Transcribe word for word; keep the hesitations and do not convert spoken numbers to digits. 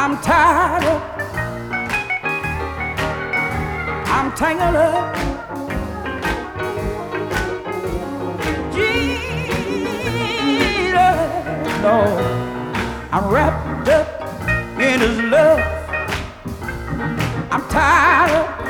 I'm tired of, I'm tangled up. Jesus, Lord, I'm wrapped up in His love. I'm tired of